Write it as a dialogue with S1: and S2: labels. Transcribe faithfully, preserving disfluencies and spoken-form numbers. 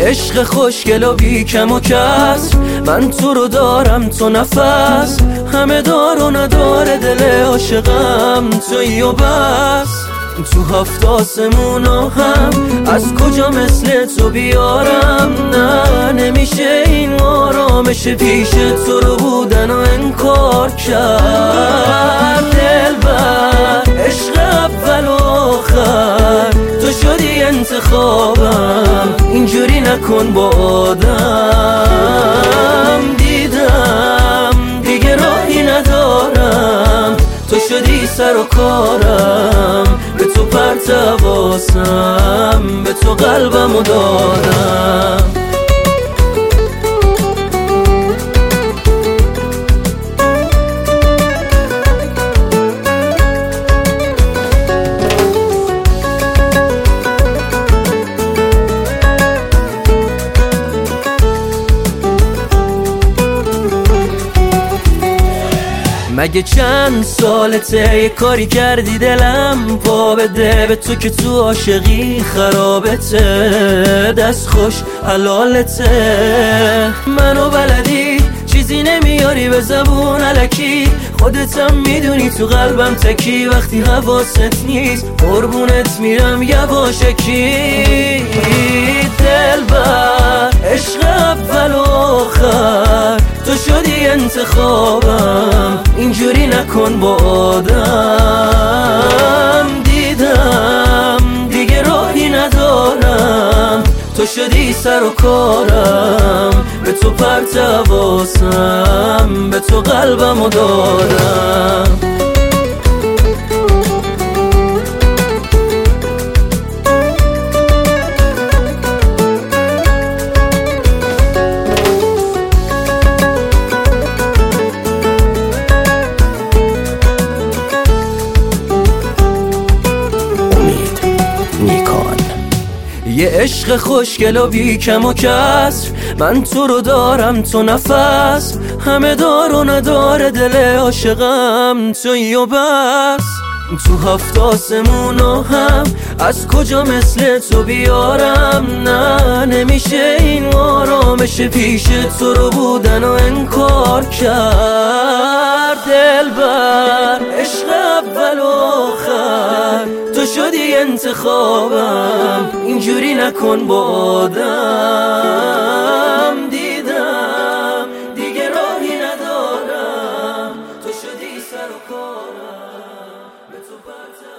S1: عشق خوشگل و بی کم و کسر، من تو رو دارم تو نفس، همه دار و نداره دل عاشقم تویی و بس. تو هفت آسمونو هم از کجا مثل تو بیارم، نه نمیشه این آرامش پیش تو رو بودن و انکار کرد. دلبر عشق اول و آخر تو شدی انتخابم، اینجوری نکن با آدم. دیدم دیگه راهی ندارم، تو شدی سر و کارم، به تو پرتواسم، به تو قلبمو دادم. مگه چند سالته یه کاری کردی دلم پا بده به تو که تو عاشقی خرابته، دست خوش حلالته. منو بلدی چیزی نمیاری به زبون الکی، خودتم میدونی تو قلبم تکی، وقتی حواست نیست قربونت میرم یواشکی. دلبر عشق اول و آخر تو شدی انتخابم، اینجوری نکن با آدم. دیدم دیگه راهی ندارم، تو شدی سر و کارم، به تو پرتواسم، به تو قلبمو دادم. یه عشق خوشگل و بی کم و کسر، من تو رو دارم تو نفس، همه دار و نداره دل عاشقم تویی و بس. تو هفت آسمونو هم از کجا مثل تو بیارم، نه نمیشه این آرامش پیش تو رو بودن و انکار کرد. دلبر عشق اول و آخر تو شدی انتخابم، اینجوری نکن با آدم. دیدم دیگه راهی ندارم، تو شدی سر و کارم، به تو پرتم